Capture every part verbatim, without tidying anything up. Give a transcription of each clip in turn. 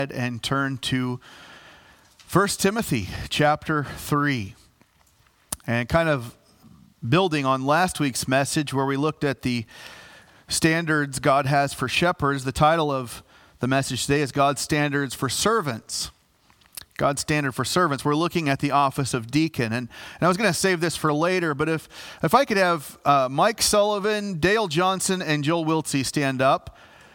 And turn to First Timothy chapter three. And kind of building on last week's message where we looked at the standards God has for shepherds, the title of the message today is God's Standards for Servants. God's Standard for Servants. We're looking at the office of deacon. And, and I was going to save this for later, but if, if I could have uh, Mike Sullivan, Dale Johnson, and Joel Wiltsey stand up.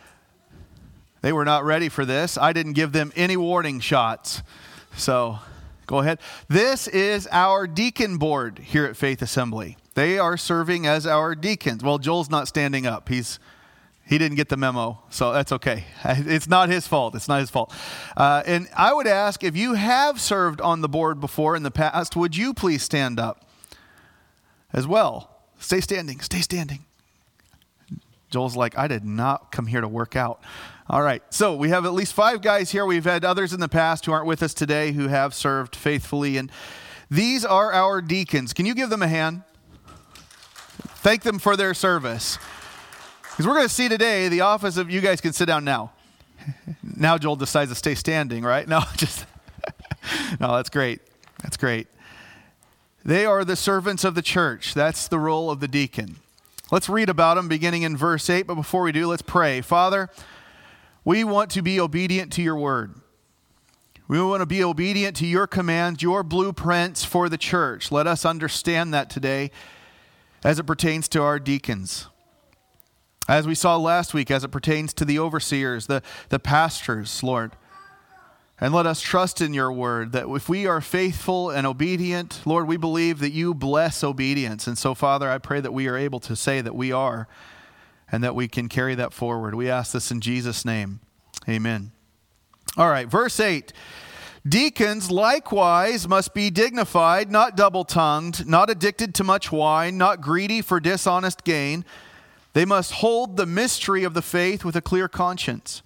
They were not ready for this. I didn't give them any warning shots. So go ahead. This is our deacon board here at Faith Assembly. They are serving as our deacons. Well, Joel's not standing up. He's he didn't get the memo, so that's okay. It's not his fault. It's not his fault. Uh, and I would ask, if you have served on the board before in the past, would you please stand up as well? Stay standing. Stay standing. Joel's like, I did not come here to work out. All right, so we have at least five guys here. We've had others in the past who aren't with us today who have served faithfully. And these are our deacons. Can you give them a hand? Thank them for their service. Because we're going to see today the office of, you guys can sit down now. Now Joel decides to stay standing, right? No, just, no, that's great. That's great. They are the servants of the church. That's the role of the deacon. Let's read about them beginning in verse eight. But before we do, let's pray. Father, we want to be obedient to your word. We want to be obedient to your commands, your blueprints for the church. Let us understand that today as it pertains to our deacons. As we saw last week, as it pertains to the overseers, the, the pastors, Lord. And let us trust in your word that if we are faithful and obedient, Lord, we believe that you bless obedience. And so, Father, I pray that we are able to say that we are, and that we can carry that forward. We ask this in Jesus' name. Amen. All right, verse eight. Deacons likewise must be dignified, not double-tongued, not addicted to much wine, not greedy for dishonest gain. They must hold the mystery of the faith with a clear conscience.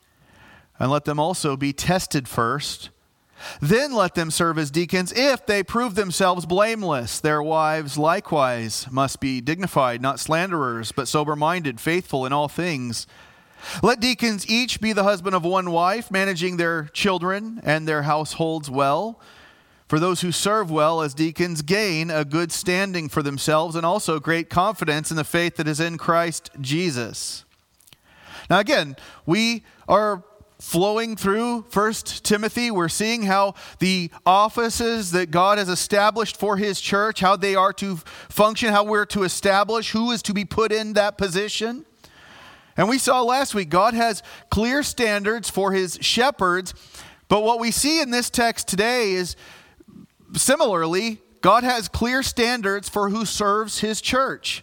And let them also be tested first. Then let them serve as deacons if they prove themselves blameless. Their wives likewise must be dignified, not slanderers, but sober-minded, faithful in all things. Let deacons each be the husband of one wife, managing their children and their households well. For those who serve well as deacons gain a good standing for themselves and also great confidence in the faith that is in Christ Jesus. Now again, we are flowing through First Timothy, we're seeing how the offices that God has established for his church, how they are to function, how we're to establish who is to be put in that position. And we saw last week, God has clear standards for his shepherds, but what we see in this text today is similarly, God has clear standards for who serves his church.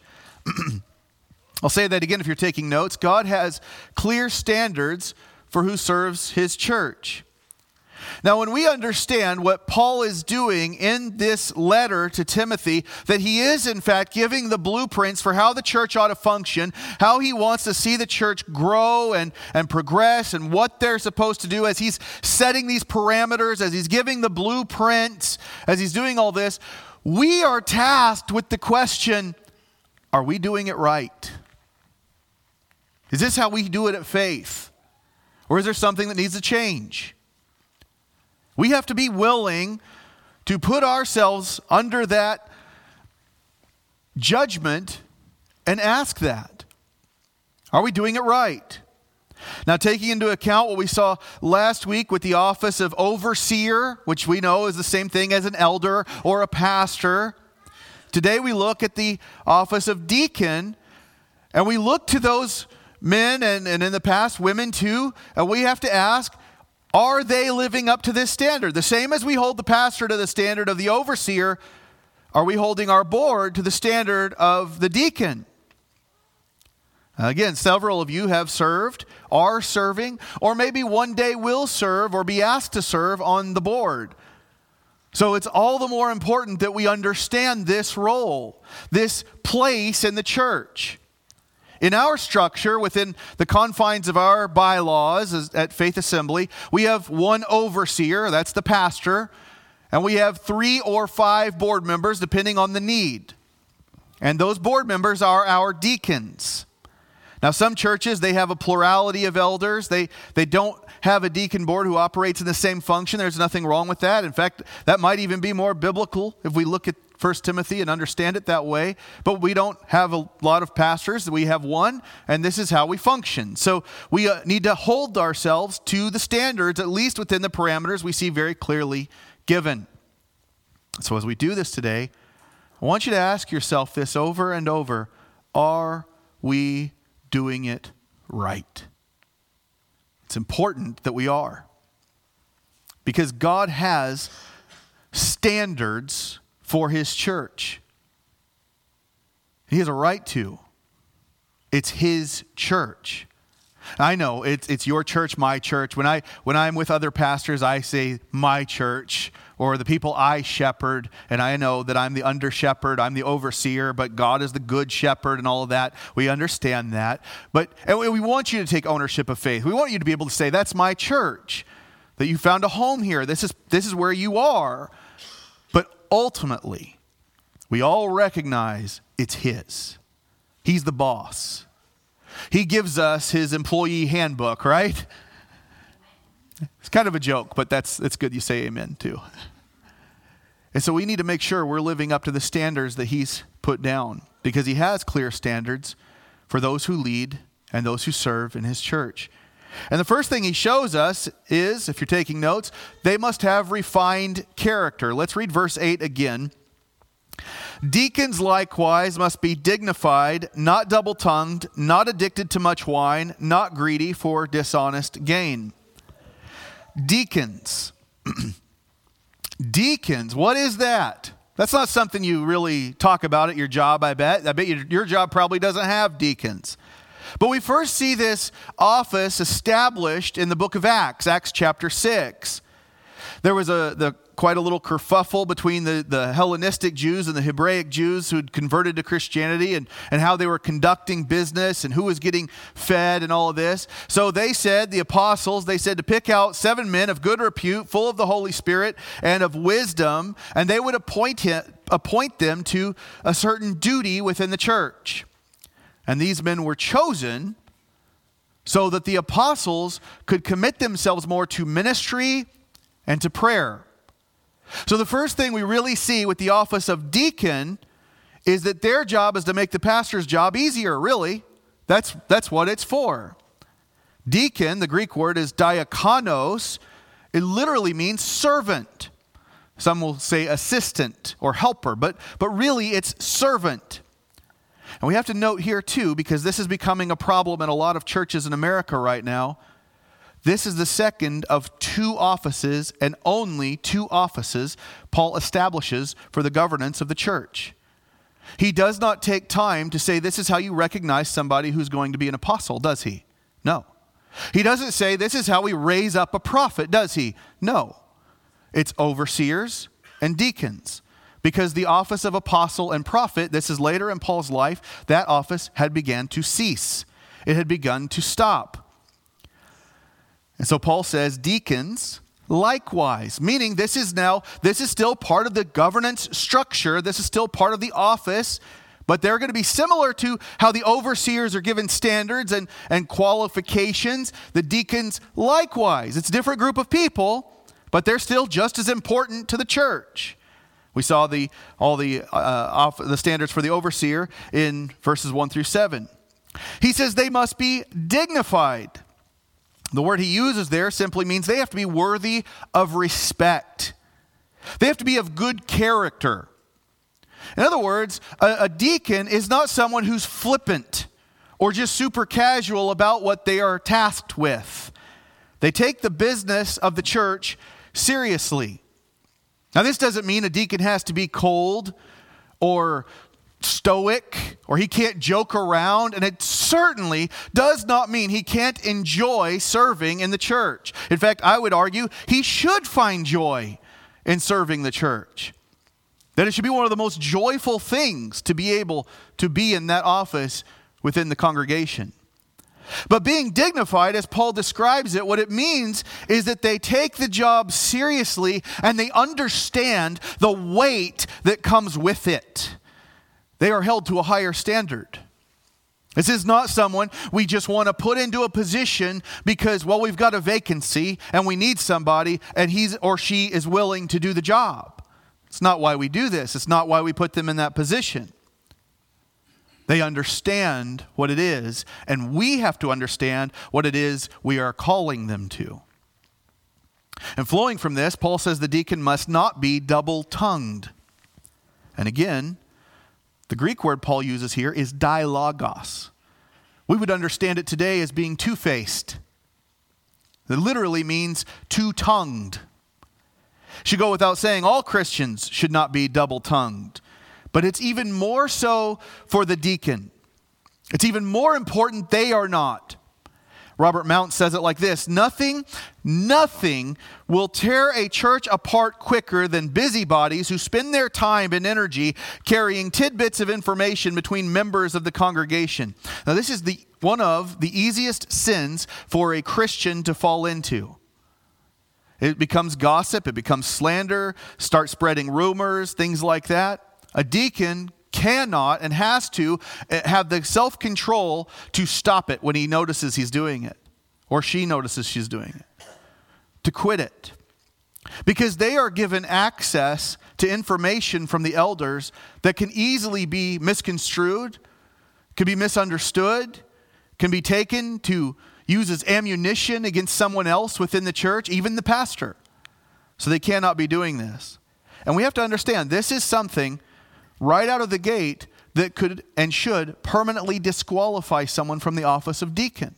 I'll say that again if you're taking notes. God has clear standards for who serves his church. Now, when we understand what Paul is doing in this letter to Timothy, that he is in fact giving the blueprints for how the church ought to function, how he wants to see the church grow and, and progress, and what they're supposed to do as he's setting these parameters, as he's giving the blueprints, as he's doing all this, we are tasked with the question, are we doing it right? Is this how we do it at Faith? Or is there something that needs to change? We have to be willing to put ourselves under that judgment and ask that. Are we doing it right? Now, taking into account what we saw last week with the office of overseer, which we know is the same thing as an elder or a pastor, today we look at the office of deacon, and we look to those men, and, and in the past, women too, and we have to ask, are they living up to this standard? The same as we hold the pastor to the standard of the overseer, are we holding our board to the standard of the deacon? Again, several of you have served, are serving, or maybe one day will serve or be asked to serve on the board. So it's all the more important that we understand this role, this place in the church. In our structure, within the confines of our bylaws at Faith Assembly, we have one overseer, that's the pastor, and we have three or five board members depending on the need. And those board members are our deacons. Now, some churches, they have a plurality of elders. They, they don't have a deacon board who operates in the same function. There's nothing wrong with that. In fact, that might even be more biblical if we look at First Timothy and understand it that way. But we don't have a lot of pastors. We have one, and this is how we function. So we uh, need to hold ourselves to the standards, at least within the parameters we see very clearly given. So as we do this today, I want you to ask yourself this over and over. Are we doing it right? It's important that we are. Because God has standards for his church. He has a right to. It's his church. I know it's it's your church, my church. When I when I'm with other pastors, I say my church or the people I shepherd, and I know that I'm the under shepherd, I'm the overseer, but God is the good shepherd and all of that. We understand that. But and we want you to take ownership of faith. We want you to be able to say, that's my church. That you found a home here. This is this is where you are. But ultimately, we all recognize it's his. He's the boss. He gives us his employee handbook, right? It's kind of a joke, but that's it's good you say amen too. And so we need to make sure we're living up to the standards that he's put down, because he has clear standards for those who lead and those who serve in his church. And the first thing he shows us is, if you're taking notes, they must have refined character. Let's read verse eight again. Deacons likewise must be dignified, not double-tongued, not addicted to much wine, not greedy for dishonest gain. Deacons. Deacons, what is that? That's not something you really talk about at your job, I bet. I bet your, your job probably doesn't have deacons. But we first see this office established in the book of Acts, Acts chapter six. There was a the quite a little kerfuffle between the, the Hellenistic Jews and the Hebraic Jews who had converted to Christianity, and, and how they were conducting business and who was getting fed and all of this. So they said, the apostles, they said to pick out seven men of good repute, full of the Holy Spirit and of wisdom, and they would appoint him, appoint them to a certain duty within the church. And these men were chosen so that the apostles could commit themselves more to ministry and to prayer. So the first thing we really see with the office of deacon is that their job is to make the pastor's job easier, really. That's, that's what it's for. Deacon, the Greek word is diakonos. It literally means servant. Some will say assistant or helper, but, but really it's servant. And we have to note here too, because this is becoming a problem in a lot of churches in America right now. This is the second of two offices, and only two offices, Paul establishes for the governance of the church. He does not take time to say this is how you recognize somebody who's going to be an apostle, does he? No. He doesn't say this is how we raise up a prophet, does he? No. It's overseers and deacons. Because the office of apostle and prophet, this is later in Paul's life, that office had begun to cease. It had begun to stop. And so Paul says, deacons likewise, meaning this is now, this is still part of the governance structure. This is still part of the office, but they're going to be similar to how the overseers are given standards and, and qualifications. The deacons likewise. It's a different group of people, but they're still just as important to the church. We saw the all the uh, off, the standards for the overseer in verses one through seven. He says they must be dignified. The word he uses there simply means they have to be worthy of respect. They have to be of good character. In other words, a, a deacon is not someone who's flippant or just super casual about what they are tasked with. They take the business of the church seriously. Now, this doesn't mean a deacon has to be cold or stoic, or he can't joke around, and it certainly does not mean he can't enjoy serving in the church. In fact, I would argue he should find joy in serving the church. That it should be one of the most joyful things to be able to be in that office within the congregation. But being dignified, as Paul describes it, what it means is that they take the job seriously and they understand the weight that comes with it. They are held to a higher standard. This is not someone we just want to put into a position because, well, we've got a vacancy and we need somebody and he's or she is willing to do the job. It's not why we do this. It's not why we put them in that position. They understand what it is, and we have to understand what it is we are calling them to. And flowing from this, Paul says the deacon must not be double-tongued. And again, the Greek word Paul uses here is dialogos. We would understand it today as being two-faced. It literally means two-tongued. Should go without saying, all Christians should not be double-tongued. But it's even more so for the deacon. It's even more important they are not. Robert Mount says it like this: Nothing, nothing will tear a church apart quicker than busybodies who spend their time and energy carrying tidbits of information between members of the congregation. Now, this is the one of the easiest sins for a Christian to fall into. It becomes gossip, it becomes slander, start spreading rumors, things like that. A deacon cannot and has to have the self-control to stop it when he notices he's doing it, or she notices she's doing it, to quit it. Because they are given access to information from the elders that can easily be misconstrued, can be misunderstood, can be taken to use as ammunition against someone else within the church, even the pastor. So they cannot be doing this. And we have to understand, this is something right out of the gate that could and should permanently disqualify someone from the office of deacon.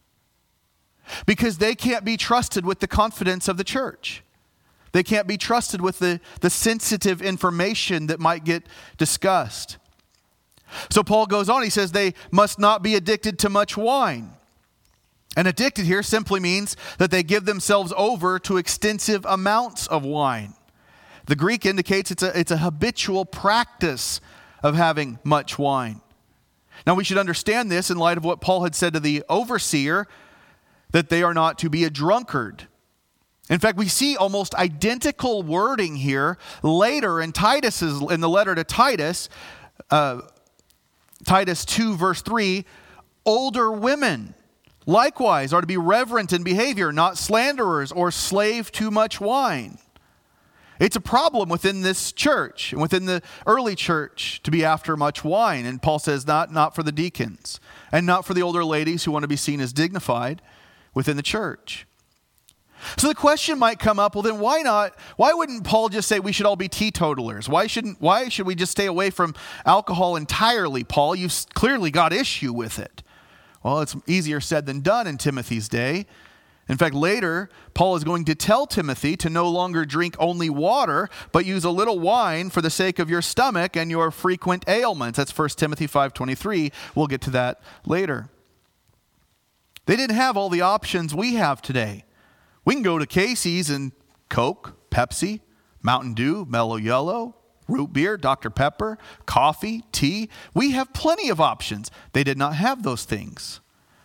Because they can't be trusted with the confidence of the church. They can't be trusted with the, the sensitive information that might get discussed. So Paul goes on, he says they must not be addicted to much wine. And addicted here simply means that they give themselves over to extensive amounts of wine. The Greek indicates it's a, it's a habitual practice of having much wine. Now we should understand this in light of what Paul had said to the overseer, that they are not to be a drunkard. In fact, we see almost identical wording here later in Titus's, in the letter to Titus, uh, Titus two verse three, older women likewise are to be reverent in behavior, not slanderers or slave to much wine. It's a problem within this church and within the early church to be after much wine. And Paul says not, not for the deacons and not for the older ladies who want to be seen as dignified within the church. So the question might come up, well then why not, why wouldn't Paul just say we should all be teetotalers? Why shouldn't, why should we just stay away from alcohol entirely, Paul? You've clearly got issue with it. Well, it's easier said than done in Timothy's day. In fact, later, Paul is going to tell Timothy to no longer drink only water, but use a little wine for the sake of your stomach and your frequent ailments. That's First Timothy five twenty-three. We'll get to that later. They didn't have all the options we have today. We can go to Casey's and Coke, Pepsi, Mountain Dew, Mellow Yellow, root beer, Doctor Pepper, coffee, tea. We have plenty of options. They did not have those things.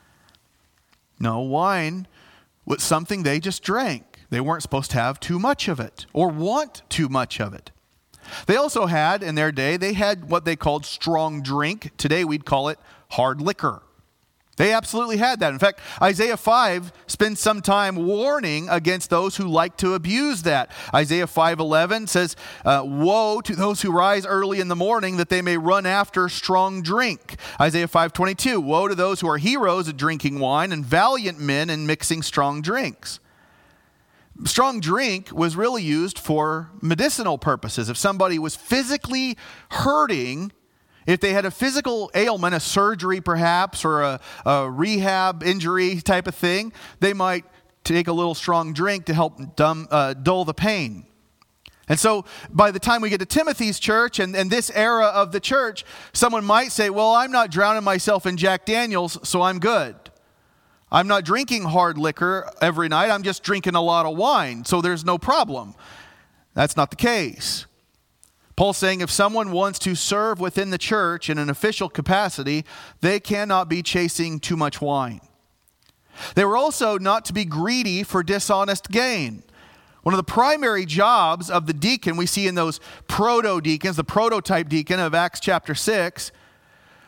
No, wine was something they just drank. They weren't supposed to have too much of it or want too much of it. They also had, in their day, they had what they called strong drink. Today we'd call it hard liquor. They absolutely had that. In fact, Isaiah five spends some time warning against those who like to abuse that. Isaiah five eleven says, uh, woe to those who rise early in the morning that they may run after strong drink. Isaiah five twenty-two, woe to those who are heroes at drinking wine and valiant men in mixing strong drinks. Strong drink was really used for medicinal purposes. If somebody was physically hurting, if they had a physical ailment, a surgery perhaps, or a, a rehab injury type of thing, they might take a little strong drink to help dumb, uh, dull the pain. And so by the time we get to Timothy's church and, and this era of the church, someone might say, well, I'm not drowning myself in Jack Daniels, so I'm good. I'm not drinking hard liquor every night. I'm just drinking a lot of wine, so there's no problem. That's not the case. Paul's saying if someone wants to serve within the church in an official capacity, they cannot be chasing too much wine. They were also not to be greedy for dishonest gain. One of the primary jobs of the deacon we see in those proto-deacons, the prototype deacon of Acts chapter six,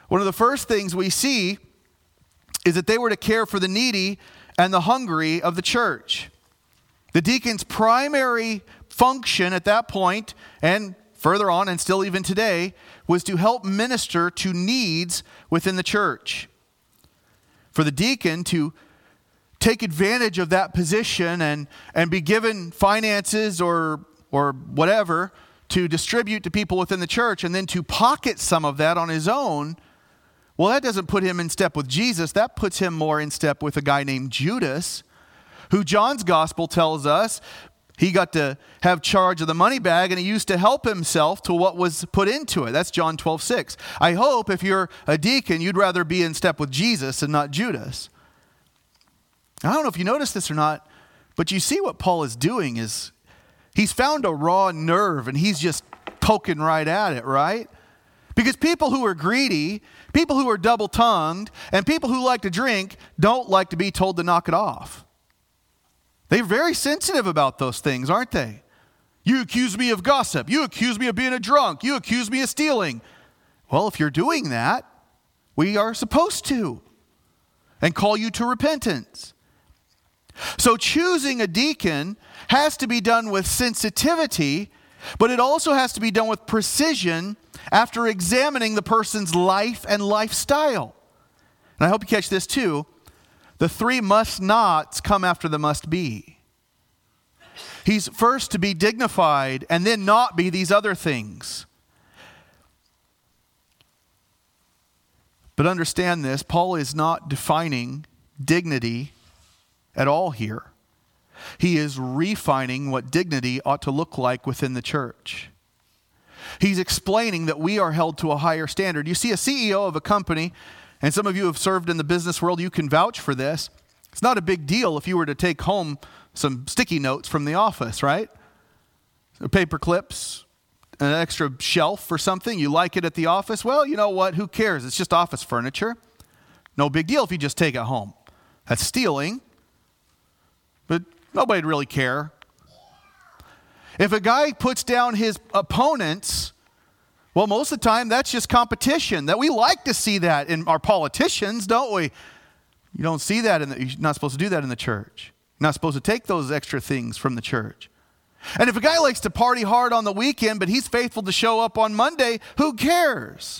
one of the first things we see is that they were to care for the needy and the hungry of the church. The deacon's primary function at that point, and further on, and still even today, was to help minister to needs within the church. For the deacon to take advantage of that position and, and be given finances or, or whatever to distribute to people within the church, and then to pocket some of that on his own, well, that doesn't put him in step with Jesus. That puts him more in step with a guy named Judas, who John's gospel tells us he got to have charge of the money bag, and he used to help himself to what was put into it. That's John twelve six. I hope if you're a deacon, you'd rather be in step with Jesus and not Judas. I don't know if you noticed this or not, but you see what Paul is doing is he's found a raw nerve, and he's just poking right at it, right? Because people who are greedy, people who are double-tongued, and people who like to drink don't like to be told to knock it off. They're very sensitive about those things, aren't they? You accuse me of gossip. You accuse me of being a drunk. You accuse me of stealing. Well, if you're doing that, we are supposed to, and call you to repentance. So choosing a deacon has to be done with sensitivity, but it also has to be done with precision after examining the person's life and lifestyle. And I hope you catch this too. The three must nots come after the must be. He's first to be dignified and then not be these other things. But understand this, Paul is not defining dignity at all here. He is refining what dignity ought to look like within the church. He's explaining that we are held to a higher standard. You see, a C E O of a company, and some of you have served in the business world, you can vouch for this. It's not a big deal if you were to take home some sticky notes from the office, right? Paper clips, an extra shelf or something. You like it at the office. Well, you know what? Who cares? It's just office furniture. No big deal if you just take it home. That's stealing, but nobody'd really care. If a guy puts down his opponents, well, most of the time that's just competition. That we like to see that in our politicians, don't we? You don't see that in the, you're not supposed to do that in the church. You're not supposed to take those extra things from the church. And if a guy likes to party hard on the weekend, but he's faithful to show up on Monday, who cares?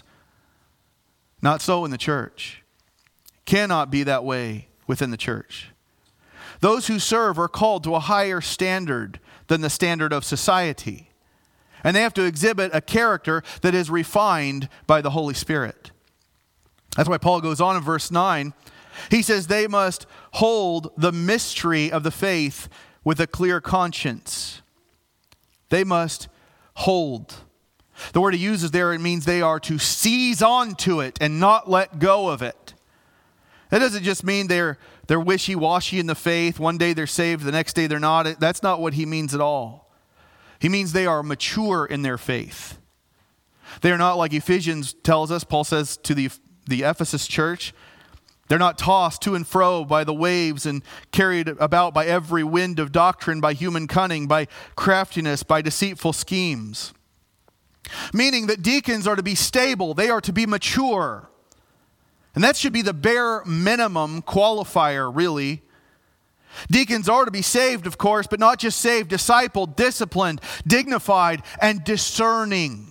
Not so in the church. Cannot be that way within the church. Those who serve are called to a higher standard than the standard of society. And they have to exhibit a character that is refined by the Holy Spirit. That's why Paul goes on in verse nine. He says they must hold the mystery of the faith with a clear conscience. They must hold. The word he uses there, it means they are to seize onto it and not let go of it. That doesn't just mean they're they're wishy-washy in the faith. One day they're saved, the next day they're not. That's not what he means at all. He means they are mature in their faith. They are not like Ephesians tells us. Paul says to the, the Ephesus church, they're not tossed to and fro by the waves and carried about by every wind of doctrine, by human cunning, by craftiness, by deceitful schemes. Meaning that deacons are to be stable. They are to be mature. And that should be the bare minimum qualifier, really. Deacons are to be saved, of course, but not just saved, discipled, disciplined, dignified, and discerning.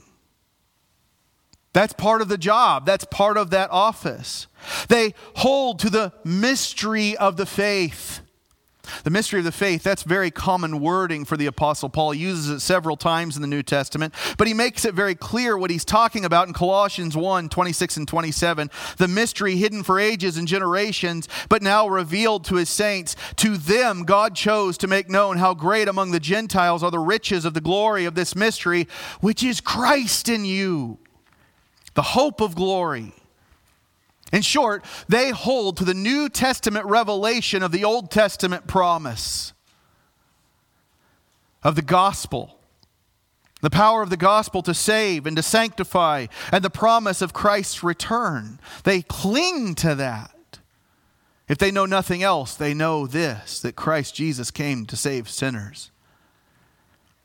That's part of the job. That's part of that office. They hold to the mystery of the faith. The mystery of the faith, that's very common wording for the Apostle Paul. He uses it several times in the New Testament, but he makes it very clear what he's talking about in Colossians one, twenty-six and twenty-seven. The mystery hidden for ages and generations, but now revealed to his saints. To them God chose to make known how great among the Gentiles are the riches of the glory of this mystery, which is Christ in you, the hope of glory. In short, they hold to the New Testament revelation of the Old Testament promise of the gospel, the power of the gospel to save and to sanctify, and the promise of Christ's return. They cling to that. If they know nothing else, they know this, that Christ Jesus came to save sinners.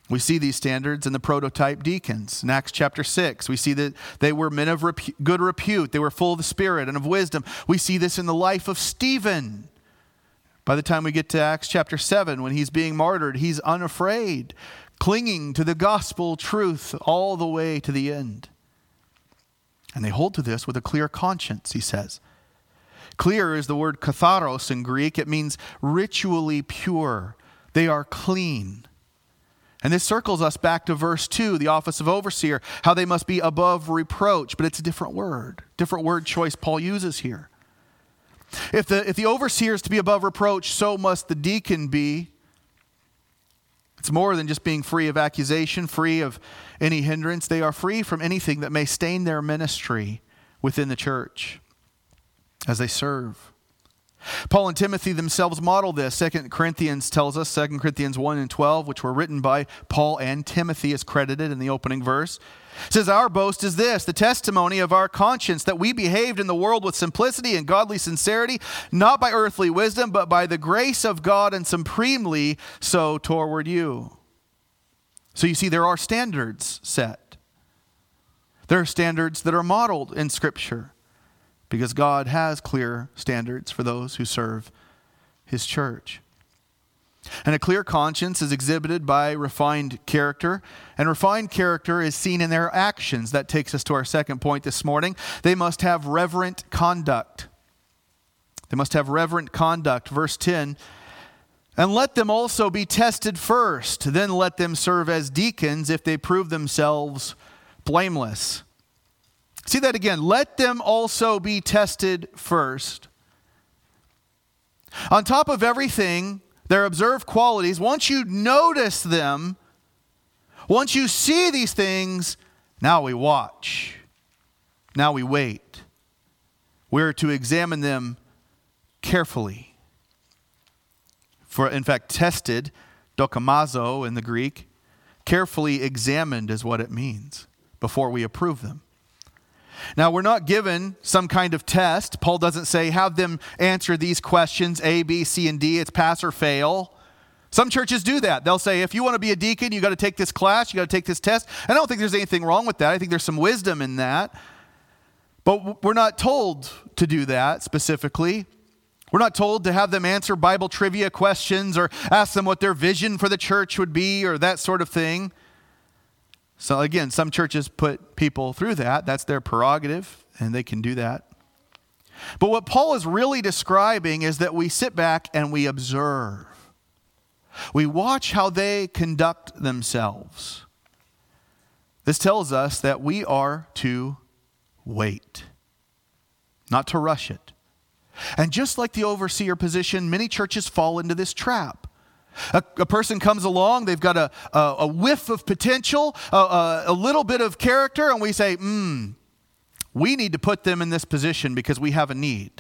We see these standards in the prototype deacons. In Acts chapter six, we see that they were men of repu- good repute. They were full of the Spirit and of wisdom. We see this in the life of Stephen. By the time we get to Acts chapter seven, when he's being martyred, he's unafraid, clinging to the gospel truth all the way to the end. And they hold to this with a clear conscience, he says. Clear is the word katharos in Greek. It means ritually pure. They are clean. And this circles us back to verse two, the office of overseer, how they must be above reproach, but it's a different word, different word choice Paul uses here. If the, if the overseer is to be above reproach, so must the deacon be. It's more than just being free of accusation, free of any hindrance. They are free from anything that may stain their ministry within the church as they serve. Paul and Timothy themselves model this. Second Corinthians tells us, Second Corinthians one and twelve, which were written by Paul and Timothy, is credited in the opening verse. It says, our boast is this, the testimony of our conscience, that we behaved in the world with simplicity and godly sincerity, not by earthly wisdom, but by the grace of God, and supremely so toward you. So you see, there are standards set. There are standards that are modeled in Scripture, because God has clear standards for those who serve his church. And a clear conscience is exhibited by refined character. And refined character is seen in their actions. That takes us to our second point this morning. They must have reverent conduct. They must have reverent conduct. Verse ten, and let them also be tested first. Then let them serve as deacons if they prove themselves blameless. See that again. Let them also be tested first. On top of everything, their observed qualities, once you notice them, once you see these things, now we watch. Now we wait. We're to examine them carefully. For, in fact, tested, dokimazo in the Greek, carefully examined is what it means before we approve them. Now, we're not given some kind of test. Paul doesn't say, have them answer these questions, A, B, C, and D. It's pass or fail. Some churches do that. They'll say, if you want to be a deacon, you got to take this class, you got to take this test. I don't think there's anything wrong with that. I think there's some wisdom in that. But we're not told to do that specifically. We're not told to have them answer Bible trivia questions or ask them what their vision for the church would be or that sort of thing. So again, some churches put people through that. That's their prerogative, and they can do that. But what Paul is really describing is that we sit back and we observe. We watch how they conduct themselves. This tells us that we are to wait, not to rush it. And just like the overseer position, many churches fall into this trap. A, a person comes along, they've got a, a, a whiff of potential, a, a, a little bit of character, and we say, hmm, we need to put them in this position because we have a need.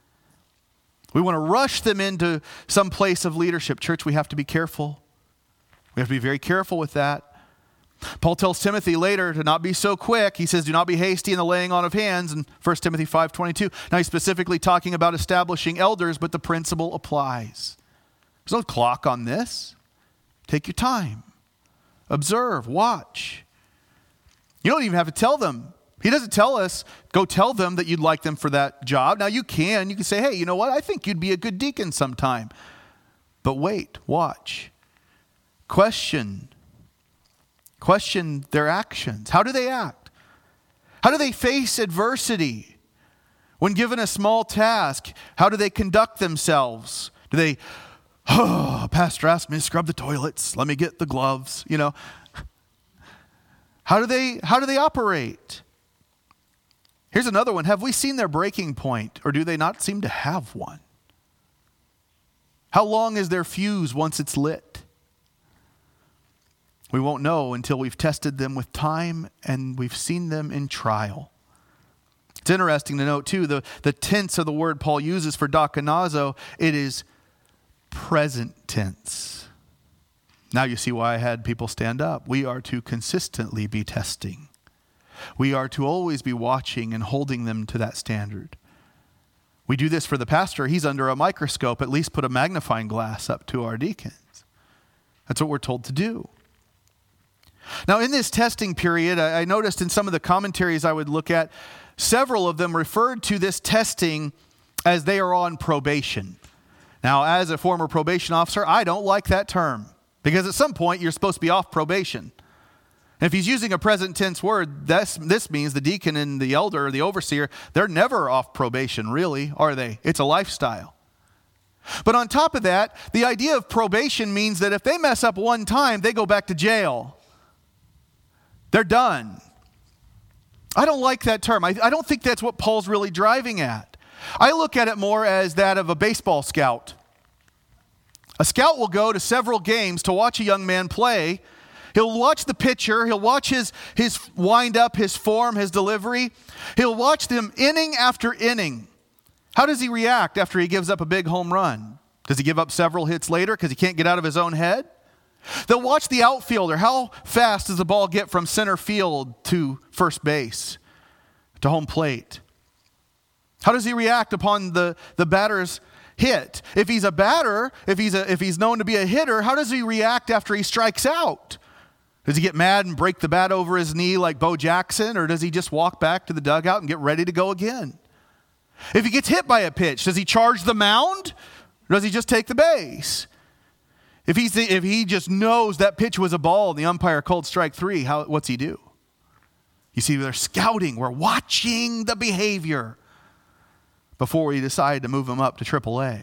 We want to rush them into some place of leadership. Church, we have to be careful. We have to be very careful with that. Paul tells Timothy later to not be so quick. He says, do not be hasty in the laying on of hands in First Timothy five twenty-two. Now he's specifically talking about establishing elders, but the principle applies. There's no clock on this. Take your time. Observe. Watch. You don't even have to tell them. He doesn't tell us, go tell them that you'd like them for that job. Now you can. You can say, hey, you know what? I think you'd be a good deacon sometime. But wait. Watch. Question. Question their actions. How do they act? How do they face adversity? When given a small task, how do they conduct themselves? Do they... Oh, pastor asked me to scrub the toilets. Let me get the gloves, you know. How do they how do they operate? Here's another one. Have we seen their breaking point, or do they not seem to have one? How long is their fuse once it's lit? We won't know until we've tested them with time and we've seen them in trial. It's interesting to note, too, the, the tense of the word Paul uses for dokimazo, it is present tense. Now you see why I had people stand up. We are to consistently be testing. We are to always be watching and holding them to that standard. We do this for the pastor. He's under a microscope. At least put a magnifying glass up to our deacons. That's what we're told to do. Now, in this testing period, I noticed in some of the commentaries I would look at, several of them referred to this testing as they are on probation. Now, as a former probation officer, I don't like that term because at some point you're supposed to be off probation. And if he's using a present tense word, this, this means the deacon and the elder or the overseer, they're never off probation, really, are they? It's a lifestyle. But on top of that, the idea of probation means that if they mess up one time, they go back to jail. They're done. I don't like that term. I, I don't think that's what Paul's really driving at. I look at it more as that of a baseball scout. A scout will go to several games to watch a young man play. He'll watch the pitcher. He'll watch his, his wind up, his form, his delivery. He'll watch them inning after inning. How does he react after he gives up a big home run? Does he give up several hits later because he can't get out of his own head? They'll watch the outfielder. How fast does the ball get from center field to first base, to home plate? How does he react upon the, the batter's hit? If he's a batter, if he's a, if he's known to be a hitter, how does he react after he strikes out? Does he get mad and break the bat over his knee like Bo Jackson, or does he just walk back to the dugout and get ready to go again? If he gets hit by a pitch, does he charge the mound, or does he just take the base? If he's if he just knows that pitch was a ball and the umpire called strike three, how what's he do? You see, they're scouting. We're watching the behavior before we decide to move him up to triple A.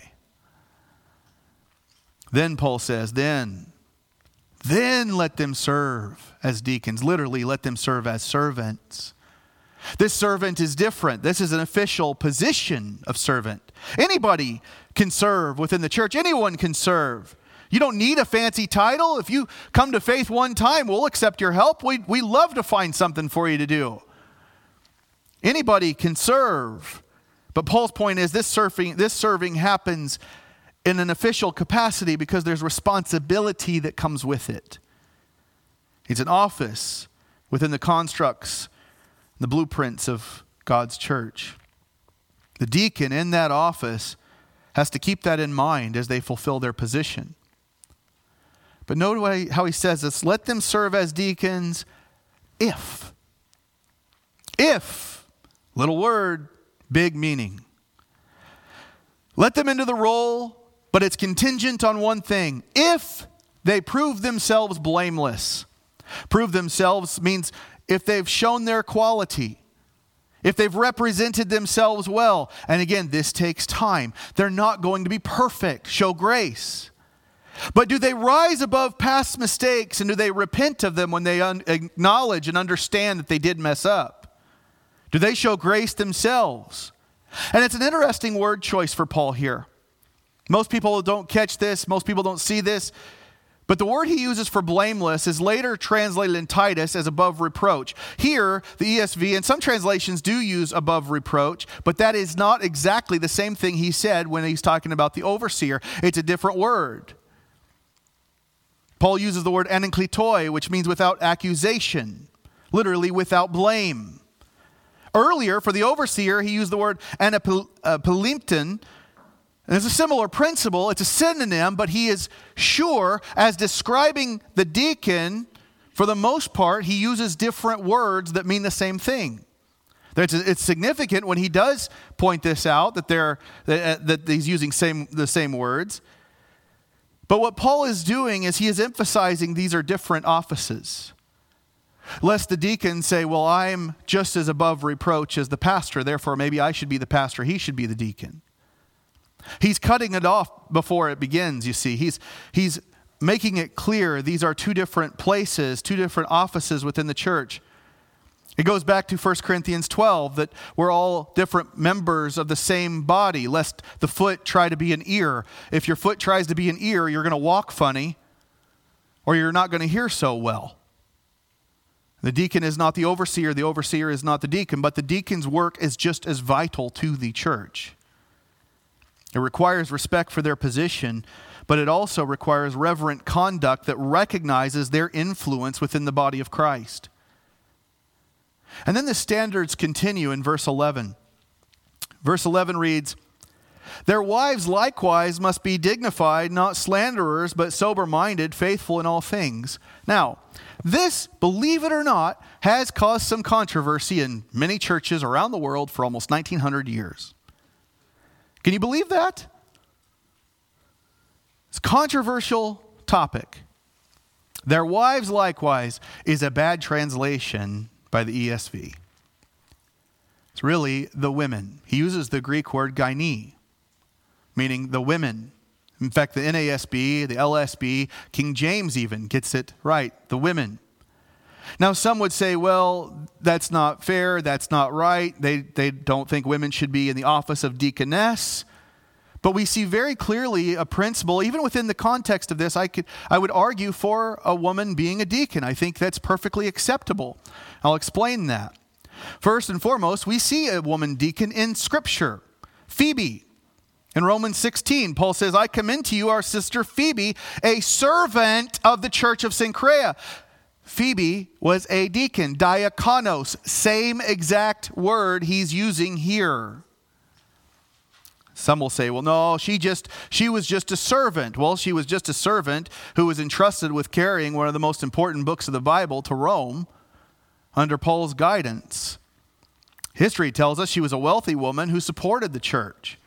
Then Paul says, then, then let them serve as deacons. Literally, let them serve as servants. This servant is different. This is an official position of servant. Anybody can serve within the church. Anyone can serve. You don't need a fancy title. If you come to faith one time, we'll accept your help. We we love to find something for you to do. Anybody can serve. But Paul's point is this serving, this serving happens in an official capacity because there's responsibility that comes with it. It's an office within the constructs, the blueprints of God's church. The deacon in that office has to keep that in mind as they fulfill their position. But note how he says this, let them serve as deacons if. If, little word, big meaning. Let them into the role, but it's contingent on one thing. If they prove themselves blameless. Prove themselves means if they've shown their quality. If they've represented themselves well. And again, this takes time. They're not going to be perfect. Show grace. But do they rise above past mistakes, and do they repent of them when they un- acknowledge and understand that they did mess up? Do they show grace themselves? And it's an interesting word choice for Paul here. Most people don't catch this. Most people don't see this. But the word he uses for blameless is later translated in Titus as above reproach. Here, the E S V and some translations do use above reproach, but that is not exactly the same thing he said when he's talking about the overseer. It's a different word. Paul uses the word anenklitoi, which means without accusation, literally without blame. Earlier, for the overseer, he used the word anapilimton. And it's a similar principle. It's a synonym, but he is sure, as describing the deacon, for the most part, he uses different words that mean the same thing. It's significant when he does point this out, that they're that, that he's using same the same words. But what Paul is doing is he is emphasizing these are different offices. Lest the deacon say, well, I'm just as above reproach as the pastor, therefore maybe I should be the pastor, he should be the deacon. He's cutting it off before it begins, you see. He's, he's making it clear these are two different places, two different offices within the church. It goes back to First Corinthians twelve, that we're all different members of the same body, lest the foot try to be an ear. If your foot tries to be an ear, you're going to walk funny, or you're not going to hear so well. The deacon is not the overseer, the overseer is not the deacon, but the deacon's work is just as vital to the church. It requires respect for their position, but it also requires reverent conduct that recognizes their influence within the body of Christ. And then the standards continue in verse eleven. Verse eleven reads, Their wives likewise must be dignified, not slanderers, but sober-minded, faithful in all things. Now, this, believe it or not, has caused some controversy in many churches around the world for almost nineteen hundred years. Can you believe that? It's a controversial topic. Their wives likewise is a bad translation by the E S V. It's really the women. He uses the Greek word gyne, meaning the women. In fact, the N A S B, the L S B, King James even gets it right, the women. Now, some would say, well, that's not fair, that's not right. They, they don't think women should be in the office of deaconess. But we see very clearly a principle, even within the context of this, I could, I would argue for a woman being a deacon. I think that's perfectly acceptable. I'll explain that. First and foremost, we see a woman deacon in Scripture. Phoebe. In Romans sixteen, Paul says, I commend to you our sister Phoebe, a servant of the church of Cenchrea. Phoebe was a deacon, diakonos, same exact word he's using here. Some will say, well, no, she just she was just a servant. Well, she was just a servant who was entrusted with carrying one of the most important books of the Bible to Rome under Paul's guidance. History tells us she was a wealthy woman who supported the church.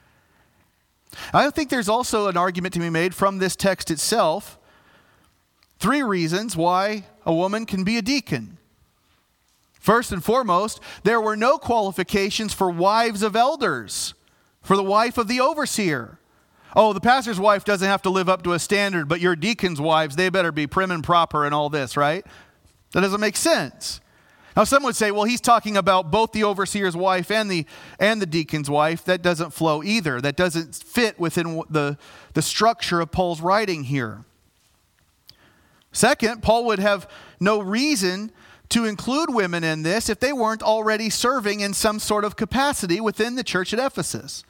I think there's also an argument to be made from this text itself. Three reasons why a woman can be a deacon. First and foremost, there were no qualifications for wives of elders, for the wife of the overseer. Oh, the pastor's wife doesn't have to live up to a standard, but your deacon's wives, they better be prim and proper and all this, right? That doesn't make sense. Now, some would say, well, he's talking about both the overseer's wife and the and the deacon's wife. That doesn't flow either. That doesn't fit within the, the structure of Paul's writing here. Second, Paul would have no reason to include women in this if they weren't already serving in some sort of capacity within the church at Ephesus.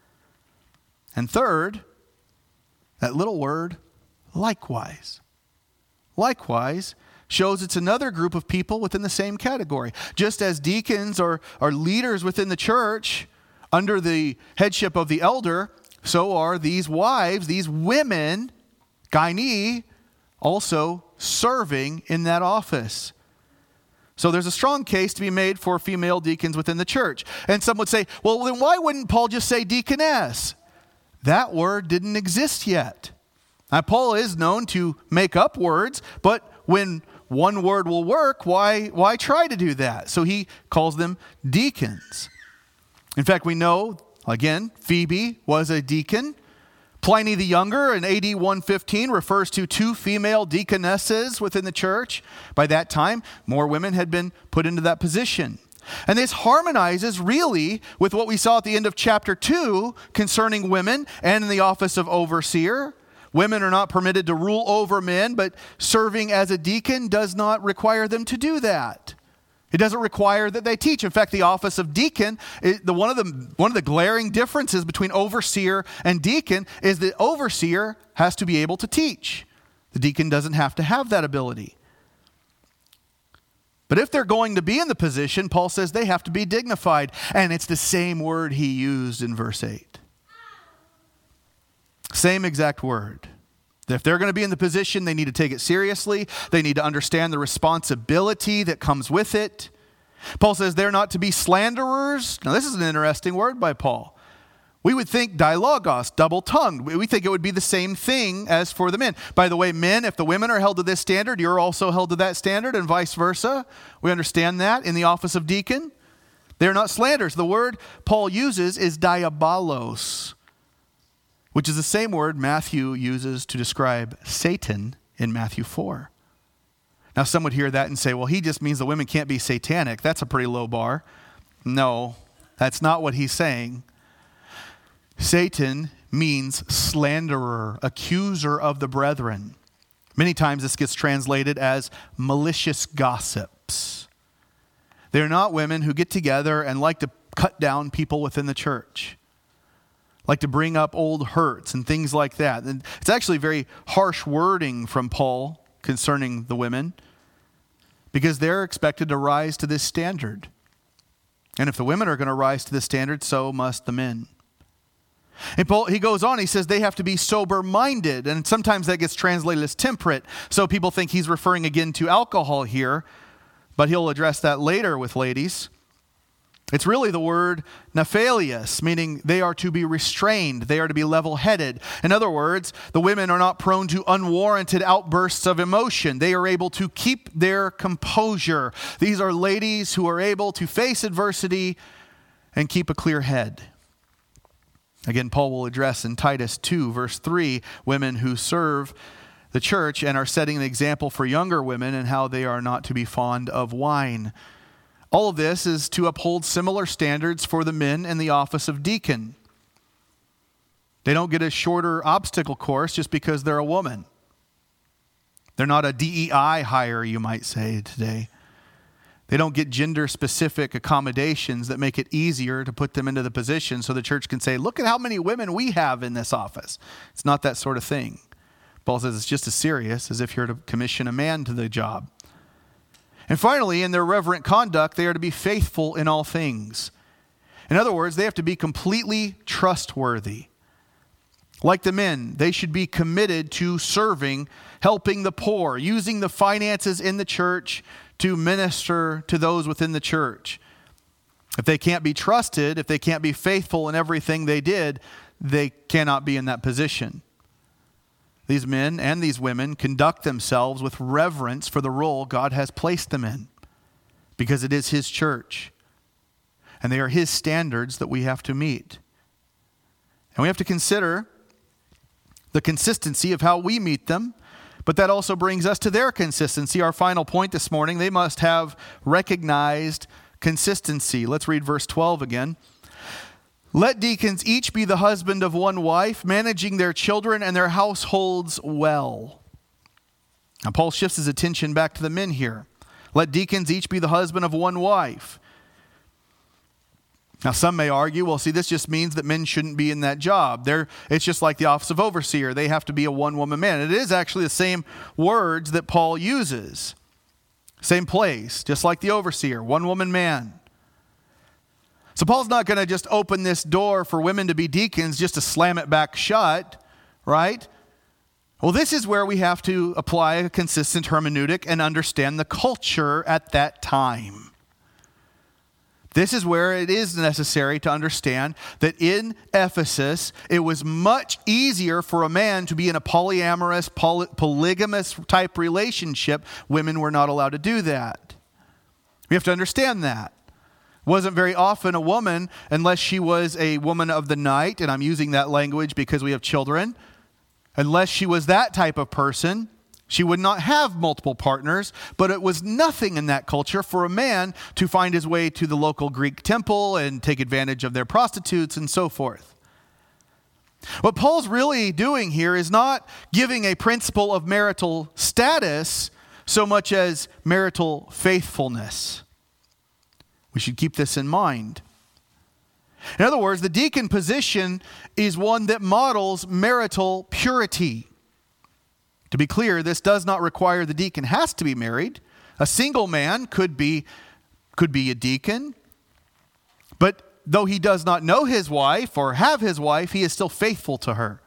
And third, that little word, likewise. Likewise shows it's another group of people within the same category. Just as deacons or, or leaders within the church under the headship of the elder, so are these wives, these women, gyne, also serving in that office. So there's a strong case to be made for female deacons within the church. And some would say, well, then why wouldn't Paul just say deaconess? That word didn't exist yet. Now, Paul is known to make up words, but when one word will work, why, why try to do that? So he calls them deacons. In fact, we know, again, Phoebe was a deacon. Pliny the Younger in A D one fifteen refers to two female deaconesses within the church. By that time, more women had been put into that position. And this harmonizes really with what we saw at the end of chapter two concerning women and in the office of overseer. Women are not permitted to rule over men, but serving as a deacon does not require them to do that. It doesn't require that they teach. In fact, the office of deacon, it, the, one, of the, one of the glaring differences between overseer and deacon is that overseer has to be able to teach. The deacon doesn't have to have that ability. But if they're going to be in the position, Paul says they have to be dignified. And it's the same word he used in verse eight. Same exact word. If they're going to be in the position, they need to take it seriously. They need to understand the responsibility that comes with it. Paul says they're not to be slanderers. Now, this is an interesting word by Paul. We would think dialogos, double-tongued. We think it would be the same thing as for the men. By the way, men, if the women are held to this standard, you're also held to that standard and vice versa. We understand that in the office of deacon. They're not slanderers. The word Paul uses is diabolos, which is the same word Matthew uses to describe Satan in Matthew four. Now, some would hear that and say, well, he just means the women can't be satanic. That's a pretty low bar. No, that's not what he's saying. Satan means slanderer, accuser of the brethren. Many times this gets translated as malicious gossips. They're not women who get together and like to cut down people within the church, like to bring up old hurts and things like that. And it's actually very harsh wording from Paul concerning the women because they're expected to rise to this standard. And if the women are going to rise to this standard, so must the men. And Paul, he goes on, he says they have to be sober-minded, and sometimes that gets translated as temperate. So people think he's referring again to alcohol here, but he'll address that later with ladies. It's really the word nephalius, meaning they are to be restrained, they are to be level-headed. In other words, the women are not prone to unwarranted outbursts of emotion. They are able to keep their composure. These are ladies who are able to face adversity and keep a clear head. Again, Paul will address in Titus two, verse three, women who serve the church and are setting an example for younger women and how they are not to be fond of wine. All of this is to uphold similar standards for the men in the office of deacon. They don't get a shorter obstacle course just because they're a woman. They're not a D E I hire, you might say today. They don't get gender-specific accommodations that make it easier to put them into the position so the church can say, look at how many women we have in this office. It's not that sort of thing. Paul says it's just as serious as if you're to commission a man to the job. And finally, in their reverent conduct, they are to be faithful in all things. In other words, they have to be completely trustworthy. Like the men, they should be committed to serving, helping the poor, using the finances in the church to minister to those within the church. If they can't be trusted, if they can't be faithful in everything they did, they cannot be in that position. These men and these women conduct themselves with reverence for the role God has placed them in, because it is His church, and they are His standards that we have to meet. And we have to consider the consistency of how we meet them, but that also brings us to their consistency. Our final point this morning, they must have recognized consistency. Let's read verse twelve again. Let deacons each be the husband of one wife, managing their children and their households well. Now Paul shifts his attention back to the men here. Let deacons each be the husband of one wife. Now some may argue, well, see, this just means that men shouldn't be in that job. They're, it's just like the office of overseer. They have to be a one-woman man. It is actually the same words that Paul uses. Same place, just like the overseer, one-woman man. So Paul's not going to just open this door for women to be deacons just to slam it back shut, right? Well, this is where we have to apply a consistent hermeneutic and understand the culture at that time. This is where it is necessary to understand that in Ephesus, it was much easier for a man to be in a polyamorous, poly- polygamous type relationship. Women were not allowed to do that. We have to understand that. It wasn't very often a woman, unless she was a woman of the night, and I'm using that language because we have children, unless she was that type of person, she would not have multiple partners, but it was nothing in that culture for a man to find his way to the local Greek temple and take advantage of their prostitutes and so forth. What Paul's really doing here is not giving a principle of marital status so much as marital faithfulness. We should keep this in mind. In other words, the deacon position is one that models marital purity. To be clear, this does not require the deacon has to be married. A single man could be, could be a deacon. But though he does not know his wife or have his wife, he is still faithful to her.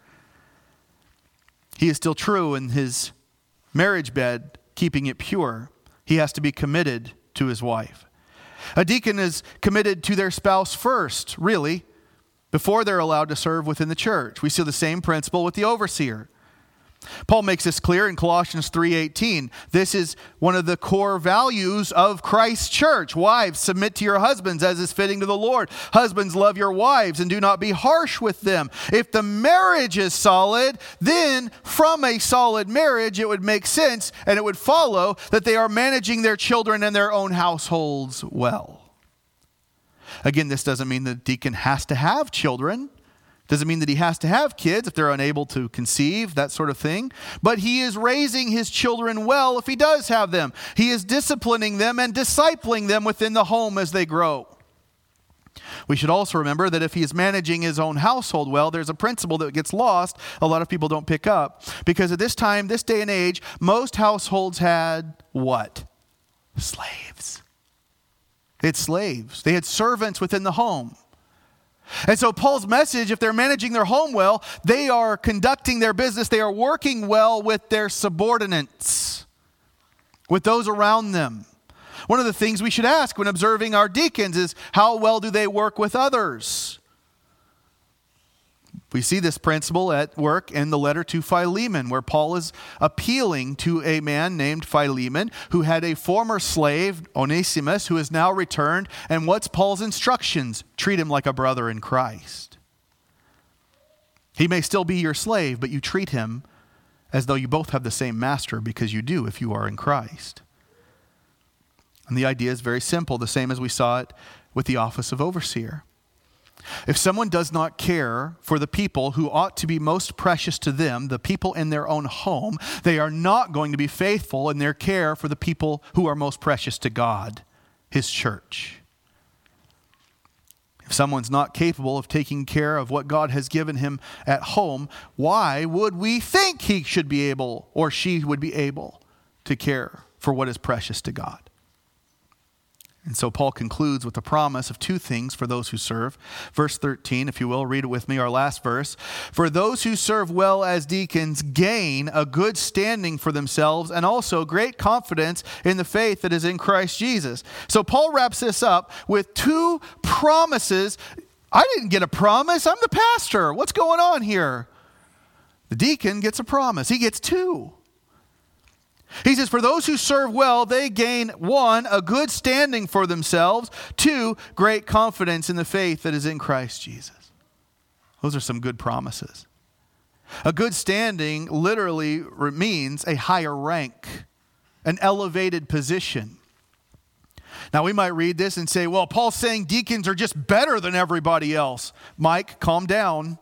He is still true in his marriage bed, keeping it pure. He has to be committed to his wife. A deacon is committed to their spouse first, really, before they're allowed to serve within the church. We see the same principle with the overseer. Paul makes this clear in Colossians three eighteen. This is one of the core values of Christ's church. Wives, submit to your husbands as is fitting to the Lord. Husbands, love your wives and do not be harsh with them. If the marriage is solid, then from a solid marriage, it would make sense and it would follow that they are managing their children and their own households well. Again, this doesn't mean the deacon has to have children. Doesn't mean that he has to have kids if they're unable to conceive, that sort of thing. But he is raising his children well if he does have them. He is disciplining them and discipling them within the home as they grow. We should also remember that if he is managing his own household well, there's a principle that gets lost, a lot of people don't pick up. Because at this time, this day and age, most households had what? Slaves. They had slaves. They had servants within the home. And so Paul's message, if they're managing their home well, they are conducting their business, they are working well with their subordinates, with those around them. One of the things we should ask when observing our deacons is, how well do they work with others? We see this principle at work in the letter to Philemon, where Paul is appealing to a man named Philemon who had a former slave, Onesimus, who is now returned. And what's Paul's instructions? Treat him like a brother in Christ. He may still be your slave, but you treat him as though you both have the same master, because you do if you are in Christ. And the idea is very simple, the same as we saw it with the office of overseer. If someone does not care for the people who ought to be most precious to them, the people in their own home, they are not going to be faithful in their care for the people who are most precious to God, His church. If someone's not capable of taking care of what God has given him at home, why would we think he should be able or she would be able to care for what is precious to God? And so Paul concludes with the promise of two things for those who serve. Verse thirteen, if you will, read it with me, our last verse. For those who serve well as deacons gain a good standing for themselves and also great confidence in the faith that is in Christ Jesus. So Paul wraps this up with two promises. I didn't get a promise. I'm the pastor. What's going on here? The deacon gets a promise. He gets two. He says, for those who serve well, they gain, one, a good standing for themselves, two, great confidence in the faith that is in Christ Jesus. Those are some good promises. A good standing literally means a higher rank, an elevated position. Now, we might read this and say, well, Paul's saying deacons are just better than everybody else. Mike, calm down.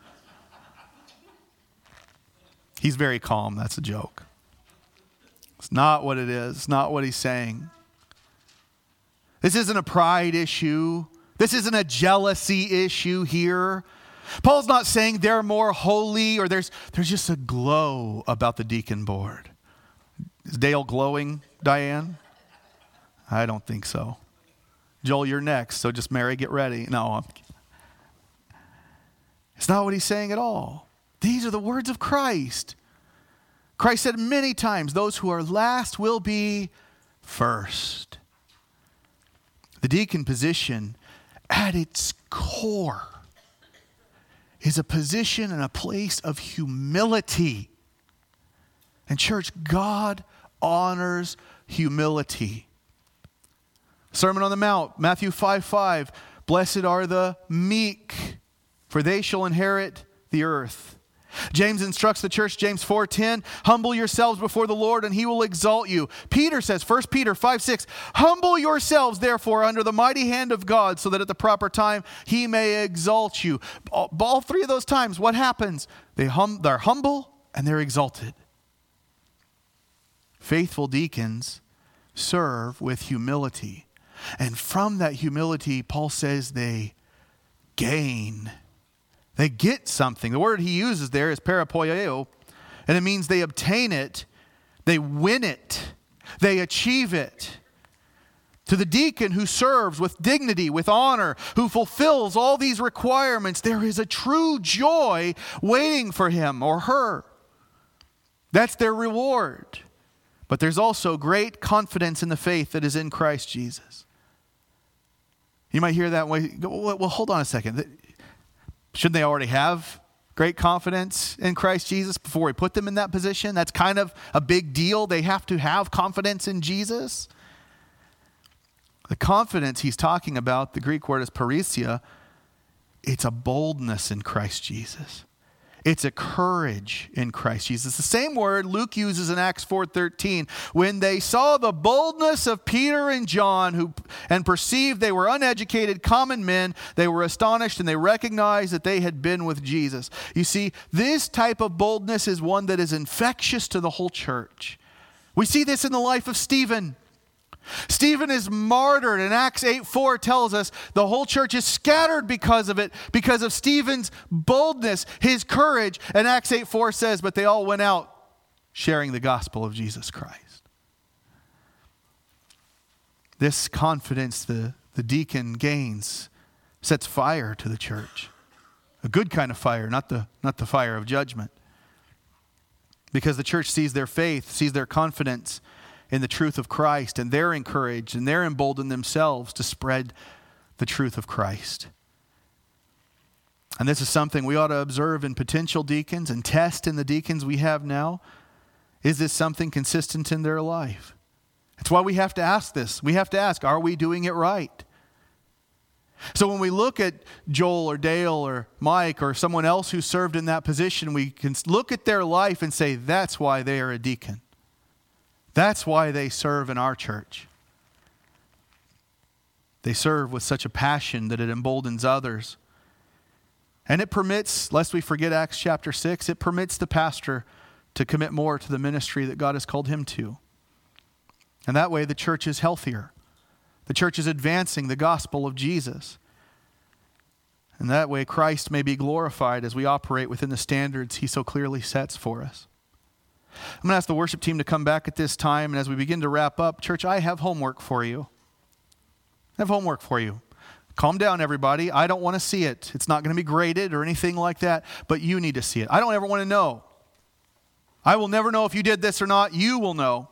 He's very calm. That's a joke. It's not what it is. It's not what he's saying. This isn't a pride issue. This isn't a jealousy issue here. Paul's not saying they're more holy or there's, there's just a glow about the deacon board. Is Dale glowing, Diane? I don't think so. Joel, you're next, so just Mary, get ready. No, I'm kidding. It's not what he's saying at all. These are the words of Christ. Christ said many times, those who are last will be first. The deacon position at its core is a position and a place of humility. And church, God honors humility. Sermon on the Mount, Matthew five five, blessed are the meek, for they shall inherit the earth. James instructs the church, James four ten, humble yourselves before the Lord and he will exalt you. Peter says, First Peter five six, humble yourselves therefore under the mighty hand of God so that at the proper time he may exalt you. All, all three of those times, what happens? They hum, they're humble and they're exalted. Faithful deacons serve with humility. And from that humility, Paul says they gain. They get something. The word he uses there is parapoieo, and it means they obtain it, they win it, they achieve it. To the deacon who serves with dignity, with honor, who fulfills all these requirements, there is a true joy waiting for him or her. That's their reward. But there's also great confidence in the faith that is in Christ Jesus. You might hear that way. Well, hold on a second. Shouldn't they already have great confidence in Christ Jesus before we put them in that position? That's kind of a big deal. They have to have confidence in Jesus. The confidence he's talking about, the Greek word is parisia. It's a boldness in Christ Jesus. It's a courage in Christ Jesus. The same word Luke uses in Acts four thirteen. When they saw the boldness of Peter and John who and perceived they were uneducated common men, they were astonished and they recognized that they had been with Jesus. You see, this type of boldness is one that is infectious to the whole church. We see this in the life of Stephen. Stephen is martyred, and Acts eight four tells us the whole church is scattered because of it, because of Stephen's boldness, his courage. And Acts eight four says, but they all went out sharing the gospel of Jesus Christ. This confidence the, the deacon gains sets fire to the church. A good kind of fire, not the, not the fire of judgment. Because the church sees their faith, sees their confidence in the truth of Christ, and they're encouraged and they're emboldened themselves to spread the truth of Christ. And this is something we ought to observe in potential deacons and test in the deacons we have now. Is this something consistent in their life? That's why we have to ask this. We have to ask, are we doing it right? So when we look at Joel or Dale or Mike or someone else who served in that position, we can look at their life and say, that's why they are a deacon. That's why they serve in our church. They serve with such a passion that it emboldens others. And it permits, lest we forget Acts chapter six, it permits the pastor to commit more to the ministry that God has called him to. And that way the church is healthier. The church is advancing the gospel of Jesus. And that way Christ may be glorified as we operate within the standards he so clearly sets for us. I'm going to ask the worship team to come back at this time. And as we begin to wrap up, church, I have homework for you. I have homework for you. Calm down, everybody. I don't want to see it. It's not going to be graded or anything like that, but you need to see it. I don't ever want to know. I will never know if you did this or not. You will know.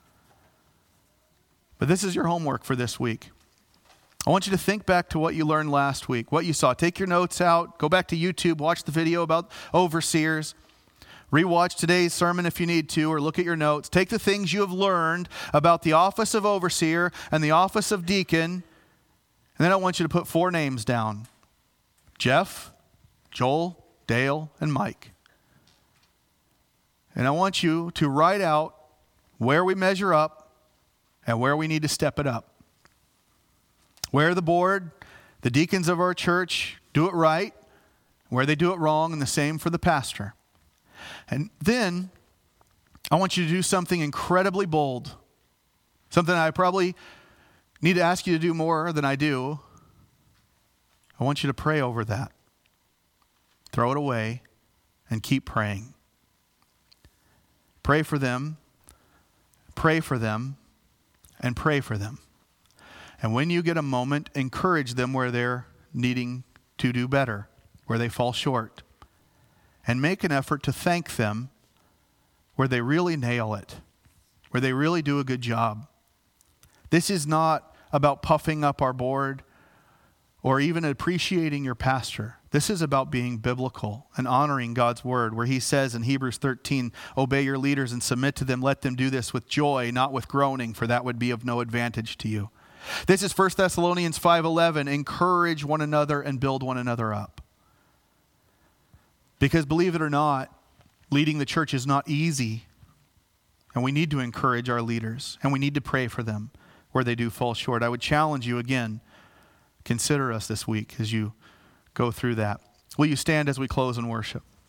But this is your homework for this week. I want you to think back to what you learned last week, what you saw. Take your notes out. Go back to YouTube. Watch the video about overseers. Rewatch today's sermon if you need to, or look at your notes. Take the things you have learned about the office of overseer and the office of deacon, and then I want you to put four names down. Jeff, Joel, Dale, and Mike. And I want you to write out where we measure up and where we need to step it up. Where the board, the deacons of our church do it right, where they do it wrong, and the same for the pastor. And then I want you to do something incredibly bold, something I probably need to ask you to do more than I do. I want you to pray over that. Throw it away and keep praying. Pray for them, pray for them, and pray for them. And when you get a moment, encourage them where they're needing to do better, where they fall short. And make an effort to thank them where they really nail it, where they really do a good job. This is not about puffing up our board or even appreciating your pastor. This is about being biblical and honoring God's word, where he says in Hebrews thirteen, obey your leaders and submit to them. Let them do this with joy, not with groaning, for that would be of no advantage to you. This is First Thessalonians five eleven. Encourage one another and build one another up. Because believe it or not, leading the church is not easy. And we need to encourage our leaders. And we need to pray for them where they do fall short. I would challenge you again, consider us this week as you go through that. Will you stand as we close in worship?